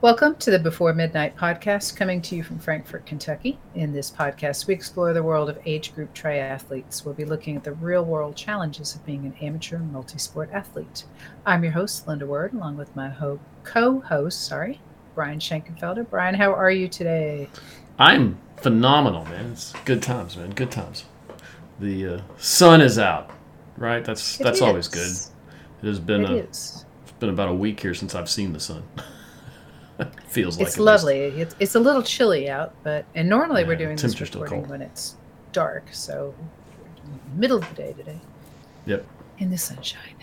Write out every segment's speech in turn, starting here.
Welcome to the Before Midnight podcast, coming to you from Frankfort, Kentucky. In this podcast, we explore the world of age group triathletes. We'll be looking at the real world challenges of being an amateur multi sport athlete. I'm your host, Linda Word, along with my co host, Brian Schenkenfelder. Brian, how are you today? I'm phenomenal, man. It's good times, man. Good times. The sun is out, right? That's always good. It has been it's been about a week here since I've seen the sun. Feels like it's lovely. It's a little chilly out, and normally we're doing this recording when it's dark, so middle of the day today. Yep. In the sunshine.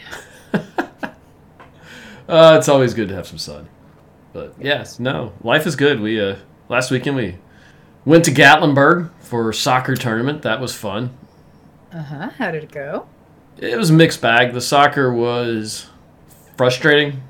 It's always good to have some sun. But yes, no, life is good. We last weekend we went to Gatlinburg for a soccer tournament. That was fun. How did it go? It was a mixed bag. The soccer was frustrating.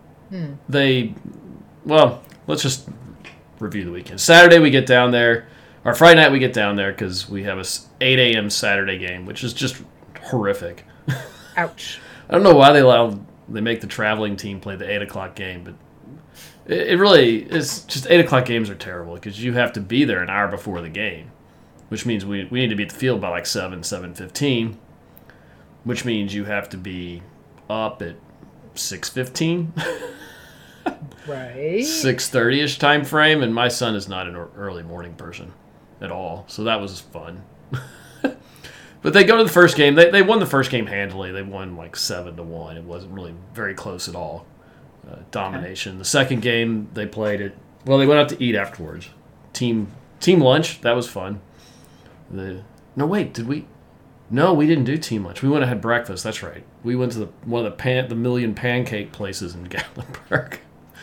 Well, let's just review the weekend. Saturday we get down there. Or Friday night we get down there because we have a 8 a.m. Saturday game, which is just horrific. Ouch. I don't know why they make the traveling team play the 8 o'clock game, but it really is just 8 o'clock games are terrible because you have to be there an hour before the game, which means we need to be at the field by like 7:15, which means you have to be up at 6:15. Right. 6:30-ish time frame, and my son is not an early morning person at all, so that was fun. But they go to the first game. They won the first game handily. They won like 7-1. It wasn't really very close at all. Domination. Okay. The second game they played it. Well, they went out to eat afterwards. Team lunch. That was fun. Did we? No, we didn't do team lunch. We went and had breakfast. That's right. We went to one of the million pancake places in Gatlinburg.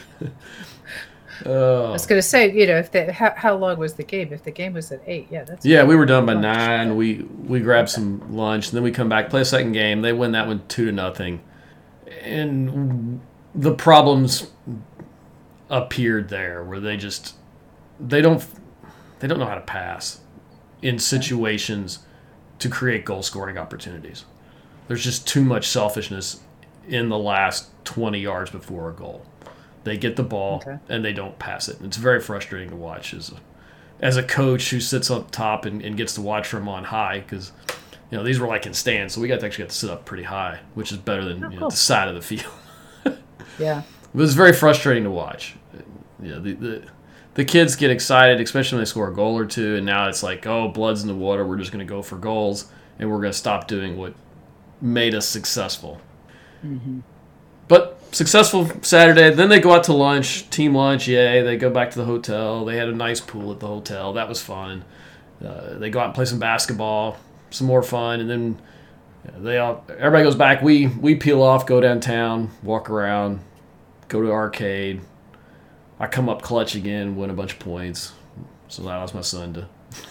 I was going to say, how long was the game? If the game was at 8, we were done by 9. We grabbed some lunch, and then we come back, play a second game. They win that one 2-0, and the problems appeared there where they don't know how to pass in situations to create goal scoring opportunities. There's just too much selfishness in the last 20 yards before a goal. They get the ball and they don't pass it. It's very frustrating to watch as a coach who sits up top and gets to watch from on high because these were like in stands, so we actually got to sit up pretty high, which is better than the side of the field. Yeah, it was very frustrating to watch. The kids get excited, especially when they score a goal or two, and now it's like, oh, blood's in the water. We're just going to go for goals, and we're going to stop doing what made us successful. Mm-hmm. But successful Saturday. Then they go out to lunch, team lunch. Yay! They go back to the hotel. They had a nice pool at the hotel. That was fun. They go out and play some basketball, some more fun, and then everybody goes back. We peel off, go downtown, walk around, go to the arcade. I come up clutch again, win a bunch of points. So that allows my son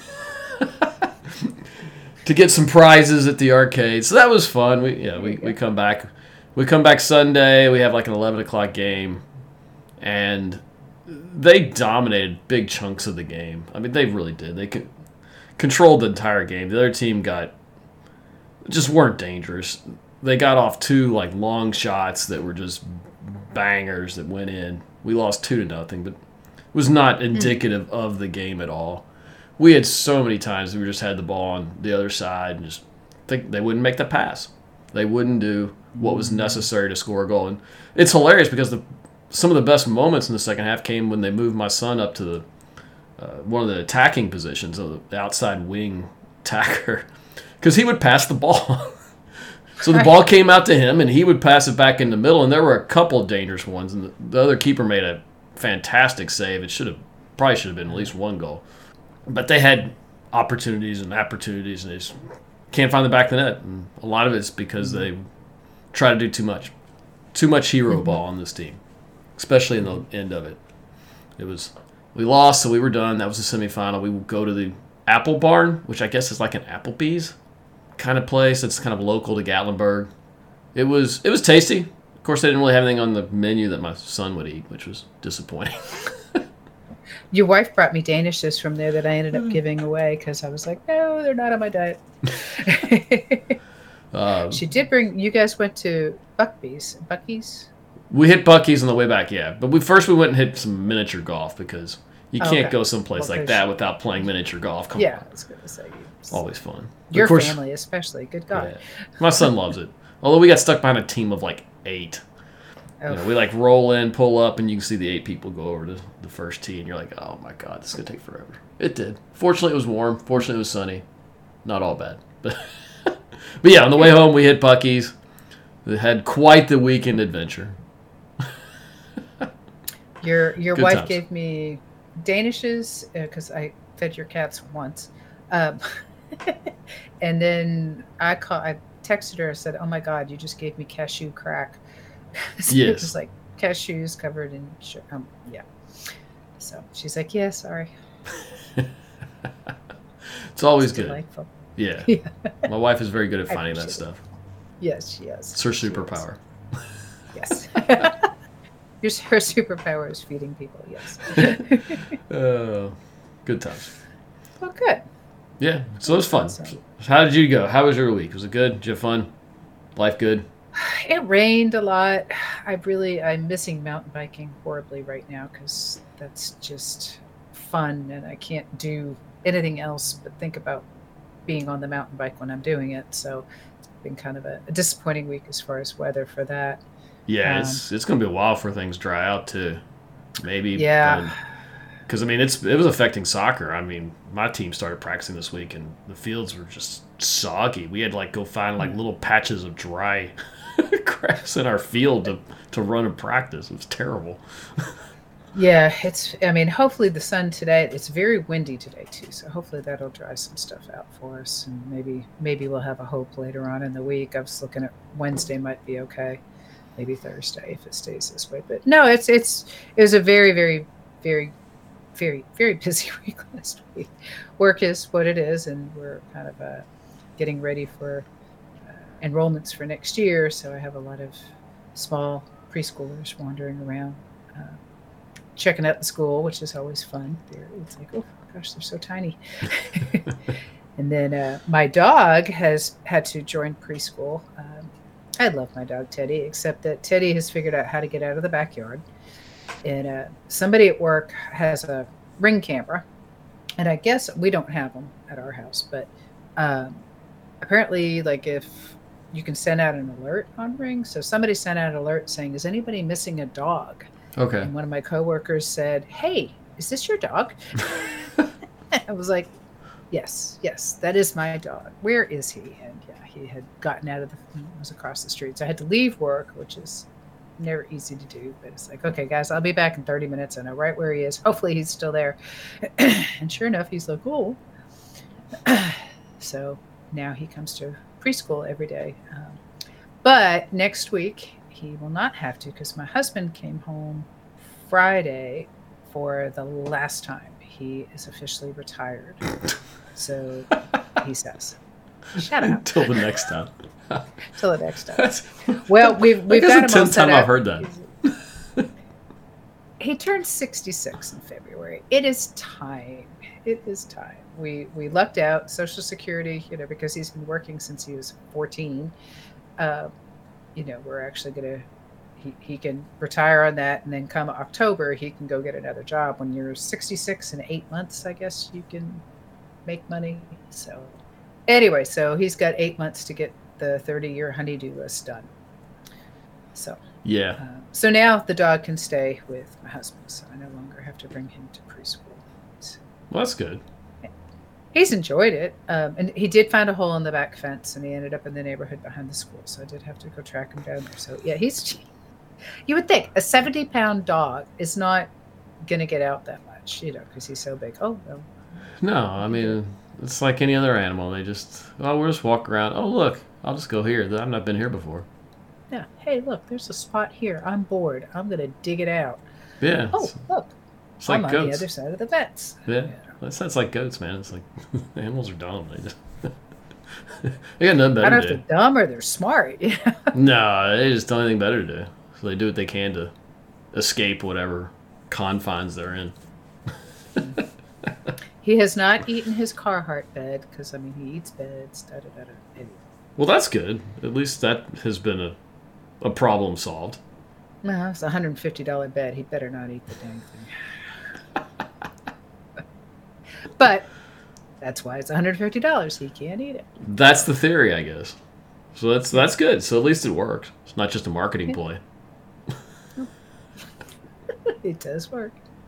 to get some prizes at the arcade. So that was fun. We come back. We come back Sunday. We have like an 11 o'clock game, and they dominated big chunks of the game. I mean, they really did. They controlled the entire game. The other team just weren't dangerous. They got off 2 like long shots that were just bangers that went in. We lost 2-0, but it was not indicative of the game at all. We had so many times we just had the ball on the other side and just think they wouldn't make the pass. They wouldn't do what was necessary to score a goal. And it's hilarious because some of the best moments in the second half came when they moved my son up to one of the attacking positions, of the outside wing attacker, because he would pass the ball. So the ball came out to him, and he would pass it back in the middle, and there were a couple of dangerous ones, and the other keeper made a fantastic save. It probably should have been at least 1 goal. But they had opportunities, and they just can't find the back of the net. And a lot of it's because they try to do too much. Too much hero ball on this team, especially in the end of it. We lost, so we were done. That was the semifinal. We would go to the Apple Barn, which I guess is like an Applebee's kind of place. It's kind of local to Gatlinburg. It was tasty. Of course, they didn't really have anything on the menu that my son would eat, which was disappointing. Your wife brought me Danish dishes from there that I ended up giving away because I was like, no, they're not on my diet. She did bring. You guys went to Bucky's. We hit Buc-ee's on the way back, yeah. But we went and hit some miniature golf because you can't go someplace like that without playing miniature golf. Come on. I was going to say. Always fun. Your family especially. Good God. Yeah. My son loves it. Although we got stuck behind a team of like 8. We like roll in, pull up, and you can see the 8 people go over to the first tee, and you're like, oh my God, this is going to take forever. It did. Fortunately, it was warm. Fortunately, it was sunny. Not all bad. But yeah, on the way home, we hit Buc-ee's. We had quite the weekend adventure. Your wife gave me Danishes because I fed your cats once. And then I texted her and said, oh my God, you just gave me cashew crack. So yes. It was like cashews covered in sugar. So she's like, yeah, sorry. It's always good. Delightful. Yeah. My wife is very good at finding that stuff. Yes, she is. It's her superpower. Yes. Her superpower is feeding people, yes. Good times. Well, good. Yeah, so it was fun. How did you go? How was your week? Was it good? Did you have fun? Life good? It rained a lot. I'm missing mountain biking horribly right now because that's just fun and I can't do anything else but think about being on the mountain bike when I'm doing it. So it's been kind of a disappointing week as far as weather for that. Yeah, it's going to be a while for things dry out too. Maybe. Yeah. Because, I mean, it was affecting soccer. I mean, my team started practicing this week, and the fields were just soggy. We had to, go find, little patches of dry grass in our field to run and practice. It was terrible. Yeah, hopefully the sun today, it's very windy today, too, so hopefully that'll dry some stuff out for us, and maybe we'll have a hope later on in the week. I was looking at Wednesday might be okay, maybe Thursday if it stays this way. But no, it was a very, very, very, very, very busy week last week. Work is what it is, and we're kind of getting ready for enrollments for next year. So I have a lot of small preschoolers wandering around, checking out the school, which is always fun. It's like, oh gosh, they're so tiny. And then my dog has had to join preschool. I love my dog Teddy, except that Teddy has figured out how to get out of the backyard. And somebody at work has a Ring camera, and I guess we don't have them at our house, but apparently, if you can send out an alert on Ring, so somebody sent out an alert saying, "Is anybody missing a dog?" Okay. And one of my coworkers said, "Hey, is this your dog?" I was like, "Yes, that is my dog. Where is he?" And yeah, he had gotten out of was across the street, so I had to leave work, which is never easy to do, but it's like, okay guys, I'll be back in 30 minutes. I know right where he is. Hopefully he's still there. And sure enough, he's like, oh. So now he comes to preschool every day. But next week he will not have to, because my husband came home Friday for the last time. He is officially retired. So he says, shut up. Until the next time. Till the next time. Well, we've got him all set up. I've heard that. He turned 66 in February. It is time. It is time. We lucked out Social Security, because he's been working since he was 14. We're actually gonna. He can retire on that, and then come October, he can go get another job. When you're 66 in 8 months, I guess you can make money. So anyway, so he's got 8 months to get the 30-year honeydew list done. So yeah. So now the dog can stay with my husband, so I no longer have to bring him to preschool. So, well, that's good. He's enjoyed it, and he did find a hole in the back fence, and he ended up in the neighborhood behind the school. So I did have to go track him down there. So yeah, you would think a 70-pound dog is not going to get out that much, because he's so big. Oh well. No, I mean, it's like any other animal. They just, we'll just walk around. Oh, look, I'll just go here. I've not been here before. Yeah. Hey, look, there's a spot here. I'm bored. I'm going to dig it out. Yeah. Oh, look. It's like I'm goats. on the other side of the fence. Yeah. That's like goats, man. It's like animals are dumb. They got nothing better to do. I don't know if they're dumb or they're smart. No, they just don't have anything better to do. So they do what they can to escape whatever confines they're in. He has not eaten his Carhartt bed because, he eats beds. Well, that's good. At least that has been a problem solved. No, it's a $150 bet. He better not eat the dang thing. But that's why it's $150. He can't eat it. That's the theory, I guess. So that's good. So at least it works. It's not just a marketing ploy. It does work.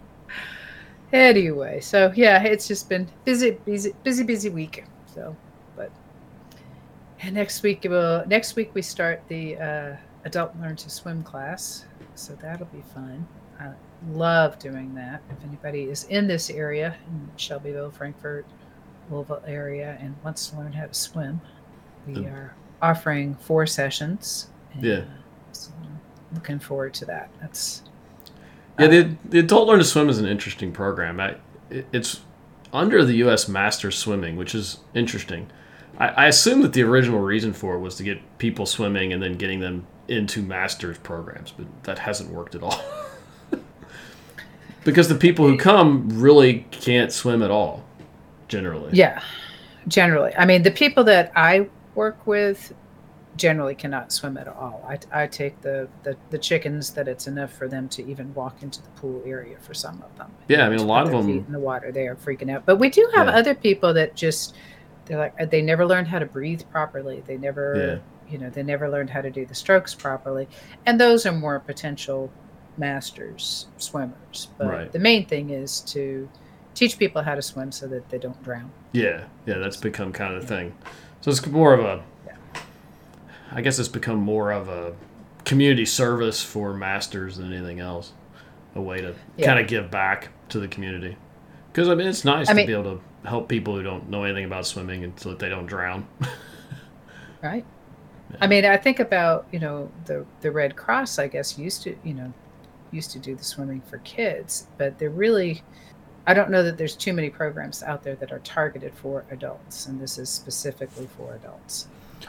Anyway, so yeah, it's just been busy week. So, but and next week we start the adult learn to swim class, so that'll be fun. I love doing that. If anybody is in this area, in Shelbyville, Frankfort, Louisville area, and wants to learn how to swim, we are offering 4 sessions. And, so I'm looking forward to that. That's the Adult Learn to Swim is an interesting program. It's under the U.S. Masters Swimming, which is interesting. I assume that the original reason for it was to get people swimming and then getting them into Masters programs, but that hasn't worked at all. Because the people who come really can't swim at all, generally. Yeah, generally. I mean, the people that I work with generally cannot swim at all. I take the chickens that it's enough for them to even walk into the pool area for some of them. Yeah, I mean, a lot of them in the water, they are freaking out. But we do have other people that just they never learned how to breathe properly. They never they never learned how to do the strokes properly, and those are more potential masters swimmers. But the main thing is to teach people how to swim so that they don't drown. Yeah, that's become kind of the thing. So it's more of a I guess it's become more of a community service for masters than anything else. A way to kind of give back to the community. Because, I mean, it's nice to be able to help people who don't know anything about swimming and so that they don't drown. Right. Yeah. I mean, I think about, the Red Cross, I guess, used to do the swimming for kids. But they're really, I don't know that there's too many programs out there that are targeted for adults. And this is specifically for adults.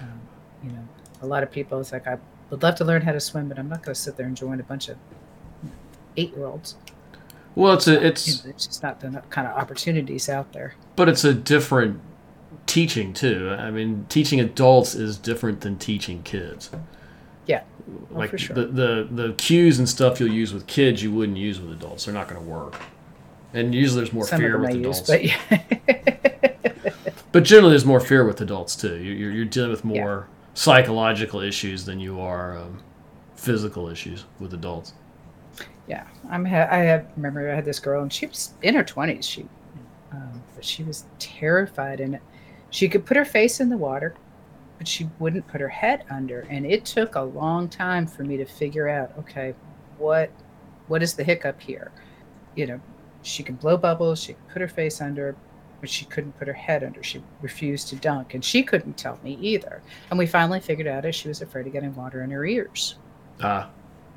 A lot of people, it's like, I would love to learn how to swim, but I'm not going to sit there and join a bunch of 8-year-olds. Well, it's just not the kind of opportunities out there. But it's a different teaching too. I mean, teaching adults is different than teaching kids. Yeah, like for sure. The cues and stuff you'll use with kids you wouldn't use with adults. They're not going to work. And usually there's more fear with adults. But generally there's more fear with adults too. You're dealing with more psychological issues than you are physical issues with adults. Yeah, remember I had this girl, and she was in her 20s. But she was terrified, and she could put her face in the water, but she wouldn't put her head under. And it took a long time for me to figure out, okay, what is the hiccup here? She could blow bubbles, she could put her face under, but she couldn't put her head under. She refused to dunk, and she couldn't tell me either. And we finally figured out she was afraid of getting water in her ears. Yeah.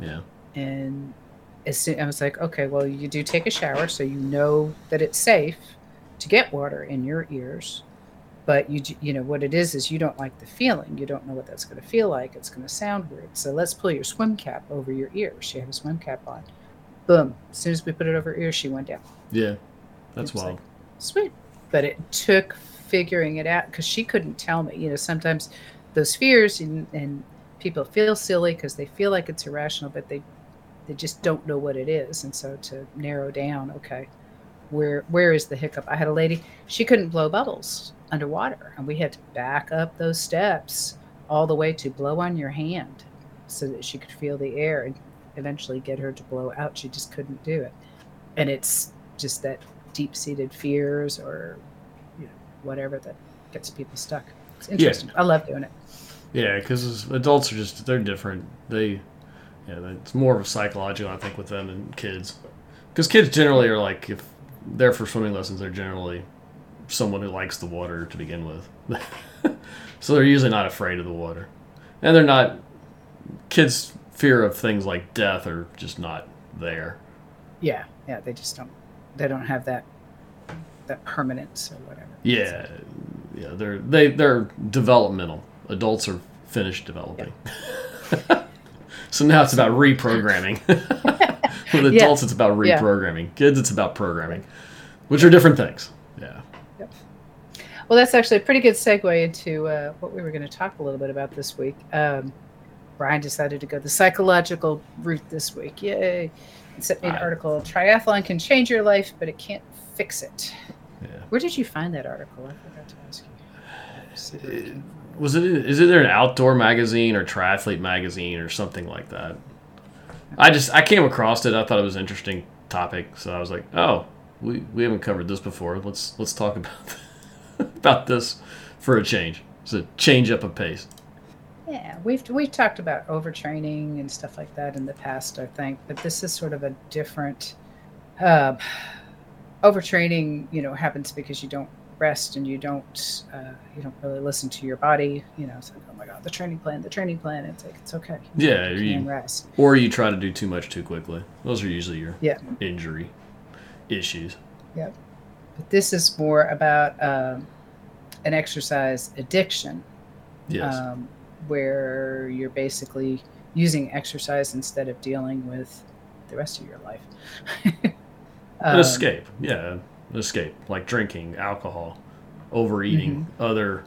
And as soon, I was like, okay, well, you do take a shower, so you know that it's safe to get water in your ears. But you know what it is you don't like the feeling. You don't know what that's going to feel like. It's going to sound weird. So let's pull your swim cap over your ears. She had a swim cap on. Boom. As soon as we put it over her ears, she went down. Yeah, that's wild. Like, sweet. But it took figuring it out because she couldn't tell me. Sometimes those fears and people feel silly because they feel like it's irrational, but they just don't know what it is. And so to narrow down, okay, where is the hiccup? I had a lady, she couldn't blow bubbles underwater, and we had to back up those steps all the way to blow on your hand so that she could feel the air and eventually get her to blow out. She just couldn't do it. And it's just that deep-seated fears or whatever that gets people stuck. It's interesting. I love doing it. Yeah, because adults are they're different. It's more of a psychological, I think, with them than kids. Because kids generally are like, if they're for swimming lessons, they're generally someone who likes the water to begin with. So they're usually not afraid of the water. And they're not, kids' fear of things like death are just not there. Yeah, they just don't have that permanence or whatever. Yeah, they're developmental. Adults are finished developing. Yeah. So now it's about reprogramming. With adults, it's about reprogramming. Yeah. Kids, it's about programming, which are different things. Yeah. Yep. Well, that's actually a pretty good segue into what we were going to talk a little bit about this week. Brian decided to go the psychological route this week. Yay. He sent me an article, Triathlon can change your life, but it can't fix it. Yeah. Where did you find that article? I forgot to ask you. Is it an outdoor magazine or triathlete magazine or something like that? I came across it. I thought it was an interesting topic, so I was like, oh, we haven't covered this before. Let's talk about this for a change. It's a change up of pace. Yeah, we've talked about overtraining and stuff like that in the past, I think, but this is sort of a different overtraining. Happens because you don't rest and you don't really listen to your body. It's like, oh my god, the training plan. It's like, it's okay. You can rest. Or you try to do too much too quickly. Those are usually your injury issues. Yeah, but this is more about an exercise addiction. Yes. Where you're basically using exercise instead of dealing with the rest of your life. An escape. Yeah, an escape. Like drinking, alcohol, overeating, other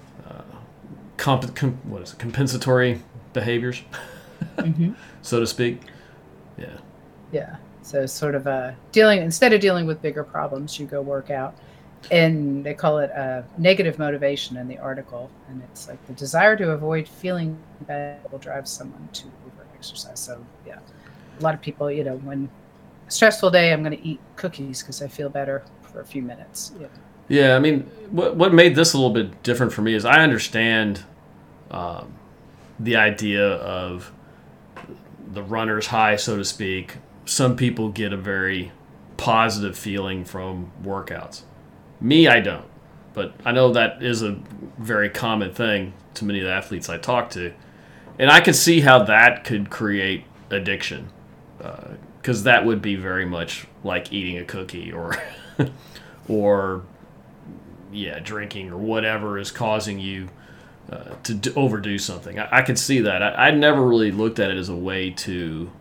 compensatory behaviors, so to speak. Yeah. Yeah. So sort of instead of dealing with bigger problems, you go work out. And they call it negative motivation in the article. And it's like the desire to avoid feeling bad will drive someone to over-exercise. So, yeah, a lot of people, when a stressful day, I'm going to eat cookies because I feel better for a few minutes. Yeah, I mean, what made this a little bit different for me is I understand the idea of the runner's high, so to speak. Some people get a very positive feeling from workouts. Me, I don't. But I know that is a very common thing to many of the athletes I talk to. And I can see how that could create addiction. Because that would be very much like eating a cookie or drinking or whatever is causing you to overdo something. I could see that. I never really looked at it as a way to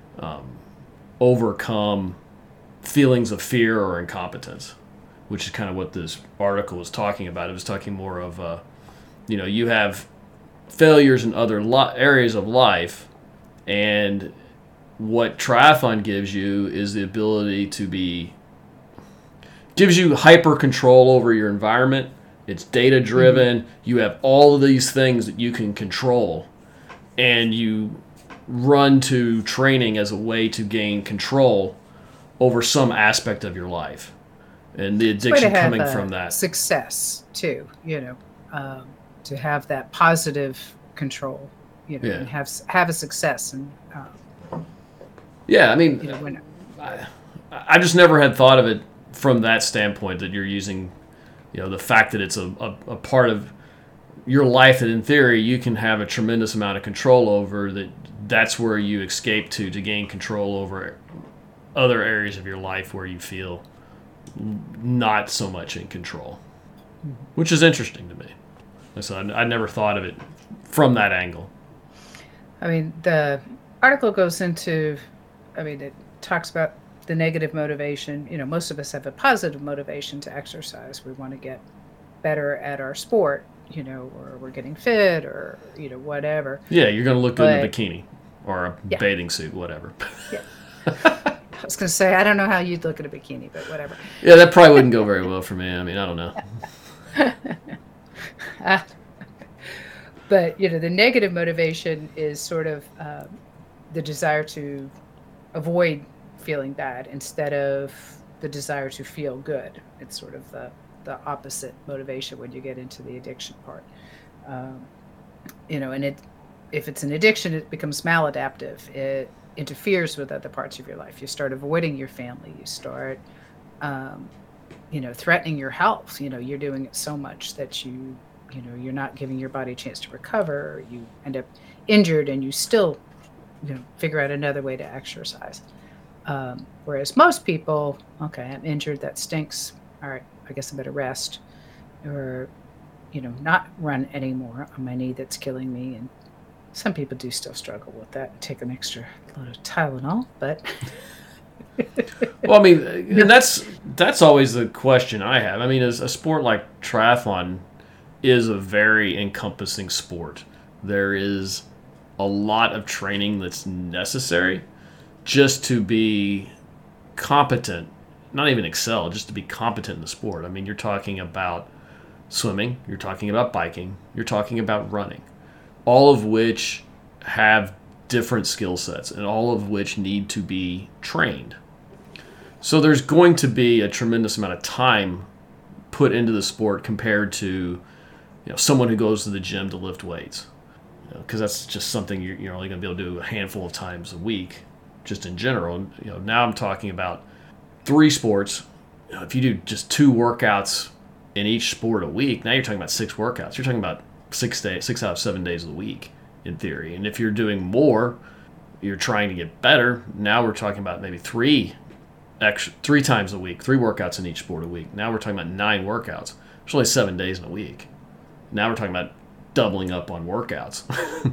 overcome feelings of fear or incompetence, which is kind of what this article was talking about. It was talking more of, you have failures in other areas of life, and what triathlon gives you is the ability gives you hyper control over your environment. It's data driven. You have all of these things that you can control, and you run to training as a way to gain control over some aspect of your life. And the addiction coming from that. Success, too, to have that positive control, and have a success. And I mean, I just never had thought of it from that standpoint, that you're using, the fact that it's a part of your life that in theory you can have a tremendous amount of control over, that's where you escape to gain control over other areas of your life where you feel not so much in control, which is interesting to me. So I never thought of it from that angle. I mean, the article goes into, it talks about the negative motivation. Most of us have a positive motivation to exercise. We want to get better at our sport, or we're getting fit, or, whatever. Yeah, you're going to look good in a bikini or a bathing suit, whatever. Yeah. I was going to say, I don't know how you'd look at a bikini, but whatever. Yeah, that probably wouldn't go very well for me. I mean, I don't know. But, the negative motivation is sort of the desire to avoid feeling bad instead of the desire to feel good. It's sort of the opposite motivation when you get into the addiction part. And if it's an addiction, it becomes maladaptive. It interferes with other parts of your life. You start avoiding your family. You start, threatening your health. You're doing it so much that you're not giving your body a chance to recover. You end up injured, and you still, figure out another way to exercise. Whereas most people, okay, I'm injured. That stinks. All right, I guess I better rest, or, not run anymore on my knee that's killing me. And some people do still struggle with that. Take an extra load of Tylenol, but. Well, I mean, and that's always the question I have. I mean, as a sport like triathlon is a very encompassing sport. There is a lot of training that's necessary just to be competent, not even excel, just to be competent in the sport. I mean, you're talking about swimming, you're talking about biking, you're talking about running, all of which have different skill sets and all of which need to be trained. So there's going to be a tremendous amount of time put into the sport compared to someone who goes to the gym to lift weights, because that's just something you're only going to be able to do a handful of times a week, just in general. And, now I'm talking about 3 sports. If you do just 2 workouts in each sport a week, now you're talking about 6 workouts. You're talking about 6 out of 7 days of the week, in theory. And if you're doing more, you're trying to get better. Now we're talking about maybe 3 times a week, 3 workouts in each sport a week. Now we're talking about 9 workouts. There's only 7 days in a week. Now we're talking about doubling up on workouts.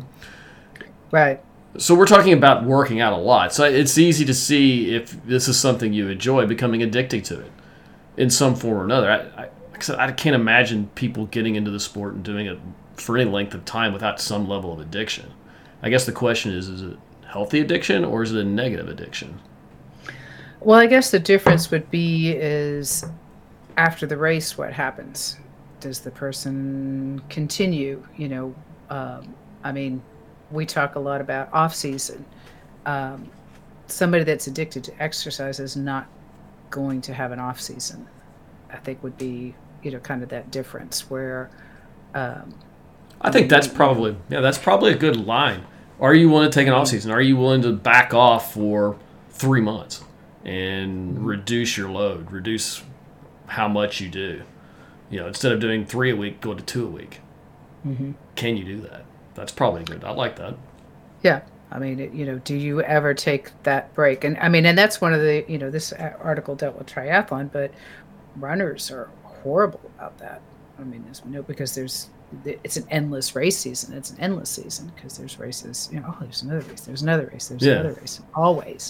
Right. So we're talking about working out a lot. So it's easy to see if this is something you enjoy, becoming addicted to it in some form or another. Like I said, I can't imagine people getting into the sport and doing it for any length of time without some level of addiction. I guess the question is it healthy addiction or is it a negative addiction? Well, I guess the difference would be is after the race, what happens? Does the person continue? I mean, we talk a lot about off season. Somebody that's addicted to exercise is not going to have an off season. I think would be, kind of that difference where. I think that's probably a good line. Are you willing to take an off season? Are you willing to back off for 3 months and reduce your load, reduce how much you do? Instead of doing 3 a week, go to 2 a week. Mm-hmm. Can you do that? That's probably good. I like that. Yeah. I mean, do you ever take that break? And I mean, and that's one of the, this article dealt with triathlon, but runners are horrible about that. I mean, as we know, because it's an endless race season. It's an endless season because there's races, there's another race, there's another race, there's another race, always,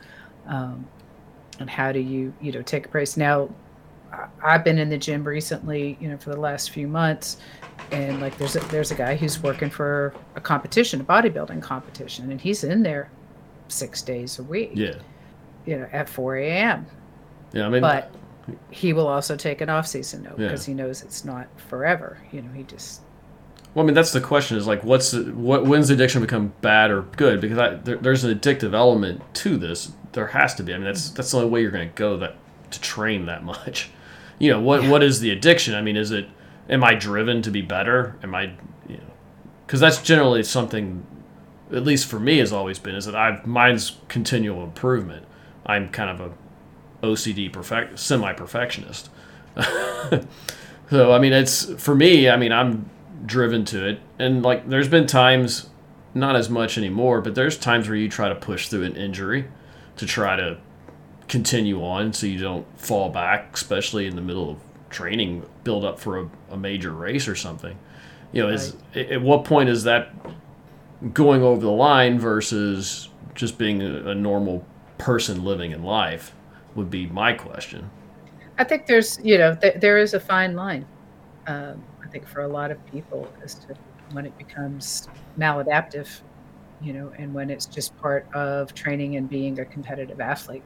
and how do you, take a break? Now, I've been in the gym recently, for the last few months, and like there's a guy who's working for a competition, a bodybuilding competition, and he's in there 6 days a week. Yeah. At 4 a.m. Yeah, I mean, but he will also take an off season note because he knows it's not forever. He just. Well, I mean, that's the question: is like, when's the addiction become bad or good? Because there's an addictive element to this. There has to be. I mean, that's the only way you're going to go to train that much. What is the addiction? I mean, am I driven to be better? Am I, because that's generally something, at least for me, has always been, is that mine's continual improvement. I'm kind of a OCD semi-perfectionist. So, I mean, it's, for me, I mean, I'm driven to it. And, like, there's been times, not as much anymore, but there's times where you try to push through an injury to try to continue on so you don't fall back, especially in the middle of training, build up for a major race or something. Right. At what point is that going over the line versus just being a normal person living in life would be my question. I think there's, there is a fine line, I think, for a lot of people as to when it becomes maladaptive, and when it's just part of training and being a competitive athlete.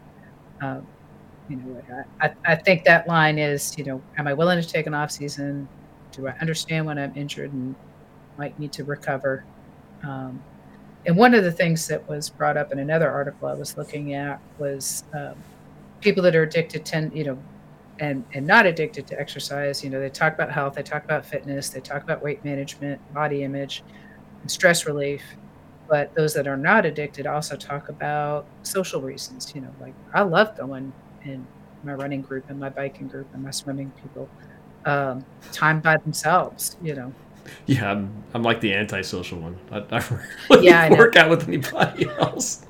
I think that line is, am I willing to take an off season? Do I understand when I'm injured and might need to recover? And one of the things that was brought up in another article I was looking at was people that are addicted and not addicted to exercise. They talk about health, they talk about fitness, they talk about weight management, body image, and stress relief. But those that are not addicted also talk about social reasons. Like I love going in my running group and my biking group and my swimming people, time by themselves. Yeah, I'm like the antisocial one. I really work out with anybody else.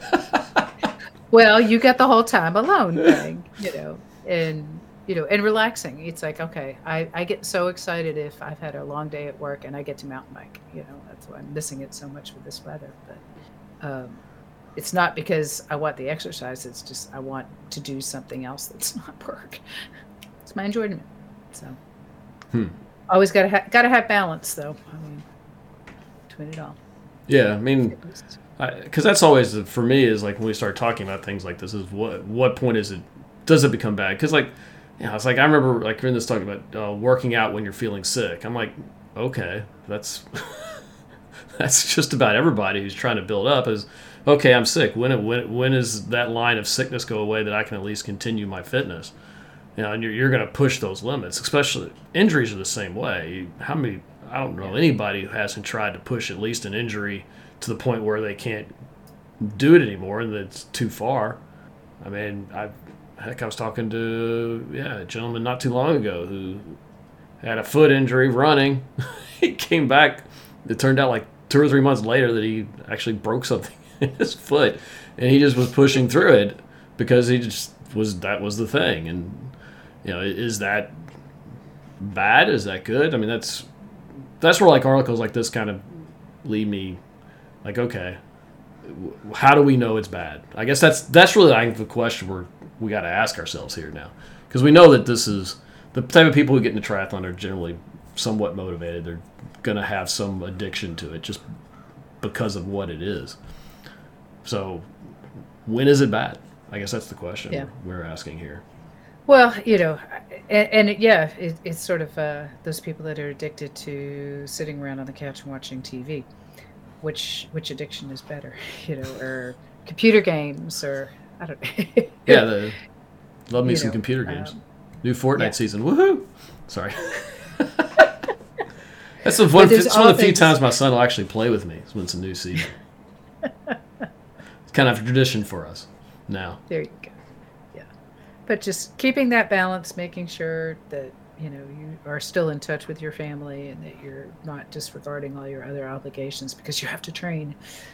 Well, you get the whole time alone thing, and relaxing. It's like, okay, I get so excited if I've had a long day at work and I get to mountain bike. That's why I'm missing it so much with this weather. But it's not because I want the exercise. It's just I want to do something else that's not work. It's my enjoyment. So always gotta have balance, though. I mean, between it all. Yeah, I mean, because that's always for me is like when we start talking about things like this is what point is it, does it become bad? Because like, it's like I remember like in this talking about working out when you're feeling sick. I'm like, okay, that's that's just about everybody who's trying to build up is okay. I'm sick. When is that line of sickness go away that I can at least continue my fitness? And you're going to push those limits. Especially injuries are the same way. How many? I don't know anybody who hasn't tried to push at least an injury to the point where they can't do it anymore and it's too far. I mean, I was talking to a gentleman not too long ago who had a foot injury running. He came back. It turned out like 2 or 3 months later that he actually broke something in his foot, and he just was pushing through it because that was the thing. And is that bad? Is that good? I mean, that's where like articles like this kind of leave me like, okay, how do we know it's bad? I guess that's really I think the question we got to ask ourselves here now, because we know that this is the type of people who get into triathlon are generally somewhat motivated. They're going to have some addiction to it just because of what it is. So when is it bad? I guess that's the question we're asking here. Well, it's sort of those people that are addicted to sitting around on the couch and watching TV. Which addiction is better, or computer games, or I don't know. Love me some computer games. New Fortnite season, woohoo! Sorry. That's one of the few times my son will actually play with me when it's a new season. It's kind of a tradition for us now. There you go. Yeah. But just keeping that balance, making sure that, you are still in touch with your family and that you're not disregarding all your other obligations because you have to train.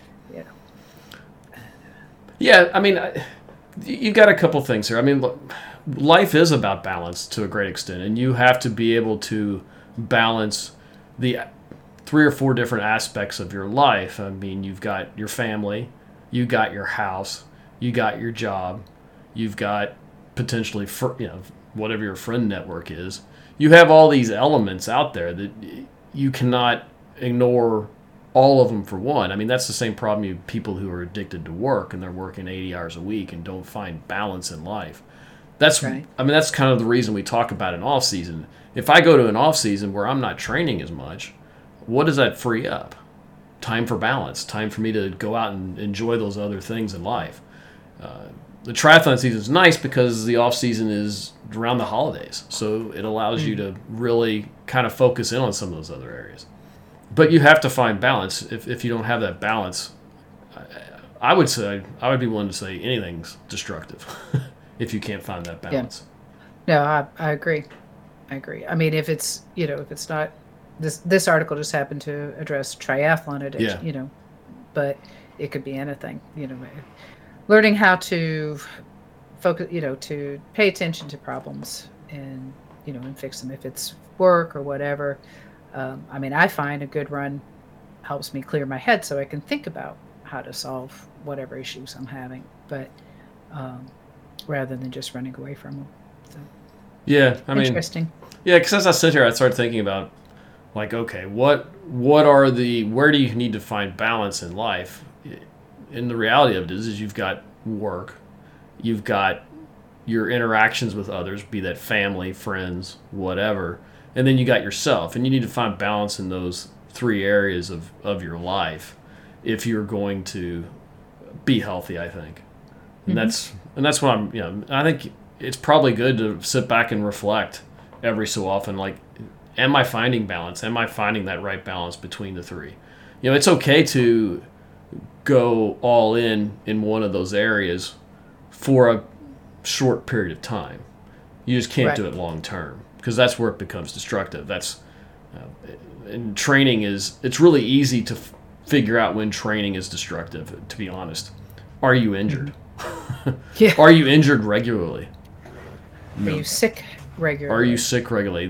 Yeah, I mean, you got a couple things here. I mean, look, life is about balance to a great extent, and you have to be able to balance the 3 or 4 different aspects of your life. I mean, you've got your family, you got your house, you got your job, you've got potentially, whatever your friend network is. You have all these elements out there that you cannot ignore all of them for one. I mean, that's the same problem people who are addicted to work and they're working 80 hours a week and don't find balance in life. That's right. I mean, that's kind of the reason we talk about an off season. If I go to an off season where I'm not training as much, what does that free up? Time for balance, time for me to go out and enjoy those other things in life. The triathlon season is nice because the off season is around the holidays, so it allows you to really kind of focus in on some of those other areas. But you have to find balance. If you don't have that balance, I would be willing to say anything's destructive if you can't find that balance. Yeah. No, I agree. I mean, if it's not this article just happened to address triathlon addiction, but it could be anything, learning how to focus, to pay attention to problems and, and fix them if it's work or whatever. I mean, I find a good run helps me clear my head so I can think about how to solve whatever issues I'm having, but rather than just running away from them. So, yeah, I mean, interesting. Yeah, because as I sit here, I started thinking about, like, okay, where do you need to find balance in life? And the reality of it is you've got work, you've got your interactions with others, be that family, friends, whatever, and then you got yourself, and you need to find balance in those 3 areas of your life if you're going to be healthy, I think. And that's what I think it's probably good to sit back and reflect every so often, like, am I finding balance? Am I finding that right balance between the 3? It's okay to go all in one of those areas for a short period of time. You just can't do it long term because that's where it becomes destructive. That's and training it's really easy to figure out when training is destructive, to be honest. Are you injured? Yeah. Are you injured regularly? Are you sick regularly? Are you sick regularly?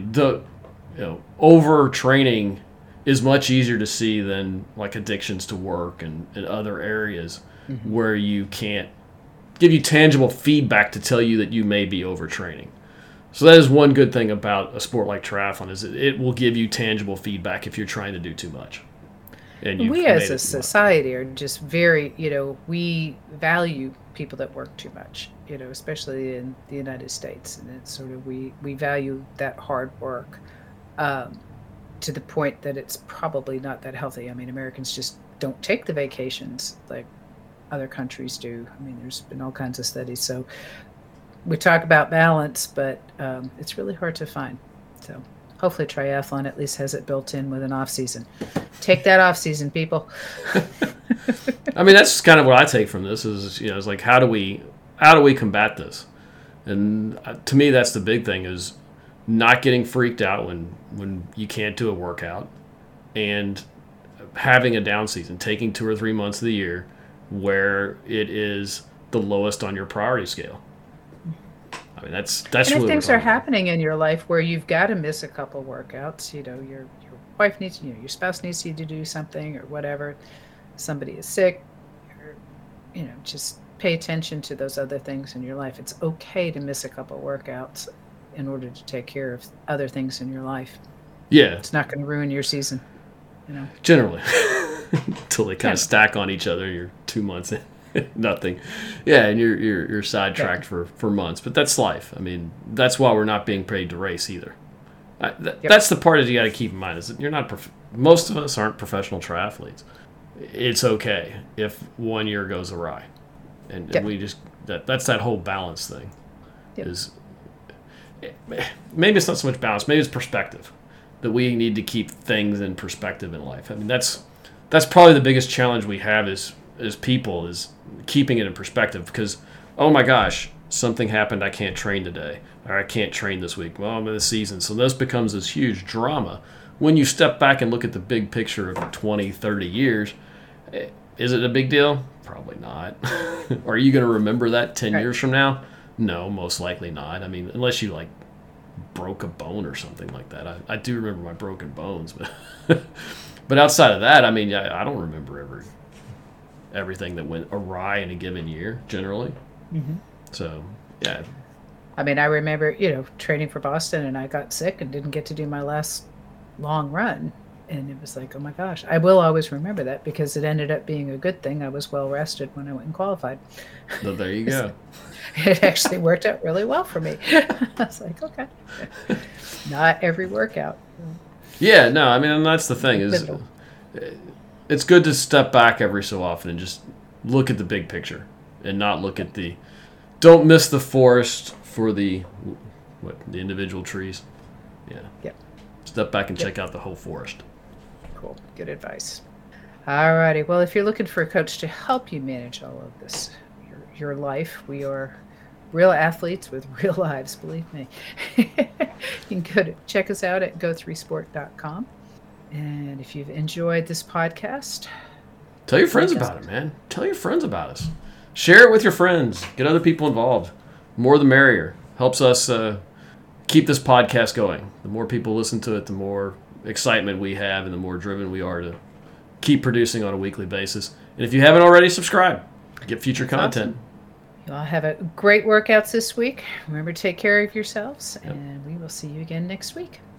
Overtraining is much easier to see than like addictions to work and other areas where you can't give you tangible feedback to tell you that you may be overtraining. So that is one good thing about a sport like triathlon is it will give you tangible feedback if you're trying to do too much. And And you've we made as a it work. society are just very, we value people that work too much, especially in the United States. And it's sort of, we value that hard work um, to the point that it's probably not that healthy. I mean, Americans just don't take the vacations like other countries do. I mean, there's been all kinds of studies. So we talk about balance, but it's really hard to find. So hopefully triathlon at least has it built in with an off season. Take that off season, people. I mean, that's kind of what I take from this is, it's like, how do we combat this? And to me, that's the big thing is not getting freaked out when you can't do a workout and having a down season, taking 2 or 3 months of the year where it is the lowest on your priority scale. I mean, that's And if really things what are I'm about. happening in your life where you've got to miss a couple workouts, your wife needs, your spouse needs you to do something or whatever, somebody is sick, or, just pay attention to those other things in your life. It's okay to miss a couple workouts in order to take care of other things in your life. Yeah, It's not going to ruin your season, generally. Until they kind of Yeah. stack on each other, you're 2 months in. Nothing. Yeah, and you're sidetracked for months. But that's life. I mean, that's why we're not being paid to race either. That's the part that you got to keep in mind is that you're not. Most of us aren't professional triathletes. It's okay if 1 year goes awry, and Yep. we just that's that whole balance thing. Yep. Is maybe it's not so much balance. Maybe it's perspective that we need to keep things in perspective in life. I mean, that's probably the biggest challenge we have as people is keeping it in perspective because, oh my gosh, something happened, I can't train today, or I can't train this week. Well, I'm in the season. So this becomes this huge drama. When you step back and look at the big picture of 20, 30 years, is it a big deal? Probably not. Are you going to remember that 10 Right. years from now? No, most likely not. I mean, unless you broke a bone or something like that. I do remember my broken bones, but but outside of that, I mean, I don't remember everything that went awry in a given year generally. Mm-hmm. So yeah, I mean, I remember, training for Boston and I got sick and didn't get to do my last long run. And it was like, oh my gosh, I will always remember that because it ended up being a good thing. I was well rested when I went and qualified. so there you go. It actually worked out really well for me. I was like, okay, not every workout. Yeah, no, I mean, and that's the thing is, Pivotal. it's good to step back every so often and just look at the big picture and not look at don't miss the forest for the individual trees. Yeah. Yep. Step back and Yep. check out the whole forest. Cool. Good advice. All righty. Well, if you're looking for a coach to help you manage all of this, your life, we are real athletes with real lives, believe me. You can check us out at go3sport.com. And if you've enjoyed this podcast, Tell your friends Like us. about it, man. Tell your friends about us. Share it with your friends. Get other people involved. More the merrier. Helps us keep this podcast going. The more people listen to it, the more excitement we have and the more driven we are to keep producing on a weekly basis. And if you haven't already, subscribe. Get future content. awesome. You all have a great workouts this week. Remember to take care of yourselves, Yep. and we will see you again next week.